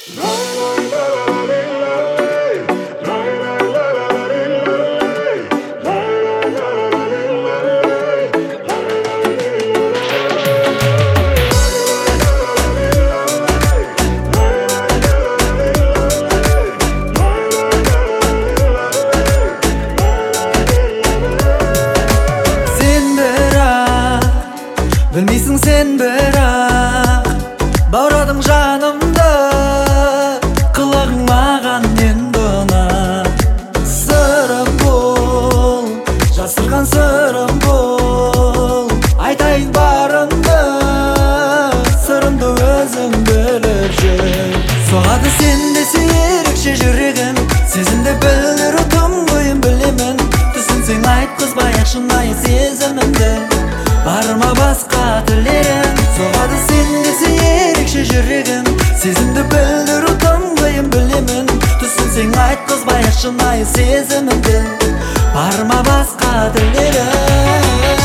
Bilmeysin sen bırak Bağradın canımda Kılağın mağan men bana Sırım bul Jasırgan sırım bul Aytayın barındı Sırımdı özün bilirsin Soğadı sende seyrekşe жүрегім Сезімді білдір ұтым ойым білемін Түсінсең айт қызбай шынайы сезімімді Барма басқа тілерім Соғады сенде ерекше жүрегім Сезімді білдір ұтым ойым білемін Түсінсең айт қызбай шынайы сезімімді Барма басқа тілерім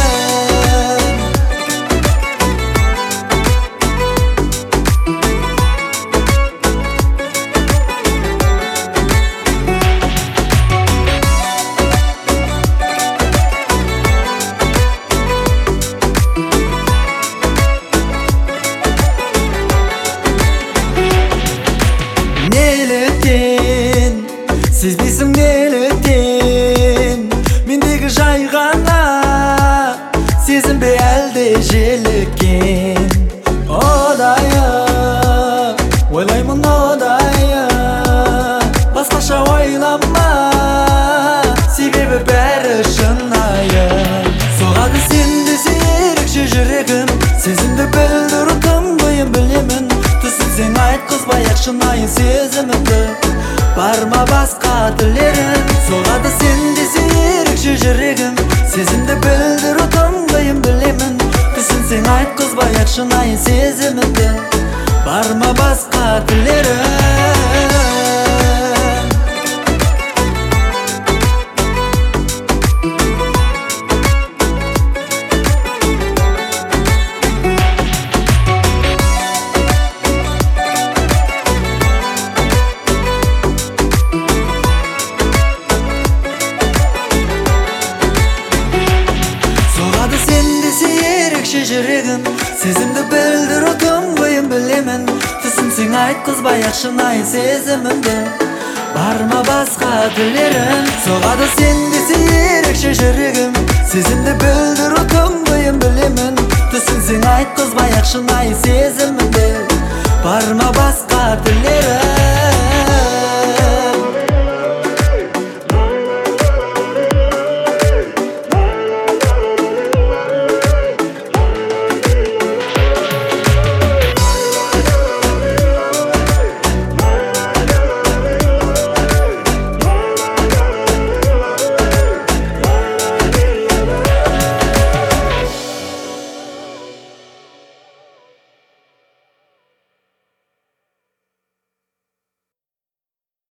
Сезбейсің неліктен Мендегі жай ғана Сезім бе әлде желіккен Одайы Ойлаймын одайы Басқаша ойлама Себебі бәрі шынайы Соғады сенде ерекше жүрегім Сезімді білдір ұтым ойым білемін Түсінсең айт қызбай шынайы сезімімді Барма басқа тілерім Соғады сенде ерекше жүрегім Сезімді білдір ұтым ойым білемін Түсінсең айт қызбай шынайы сезімімді Барма басқа тілерім жүрегім Сезімді білдір ұтым ойым білемін Түсінсең айт қызбай шынайы сезімімді Барма басқа тілерім Соғады сенде ерекше жүрегім Сезімді білдір ұтым ойым білемін Түсінсең айт қызбай шынайы сезімімді Барма басқа тілерім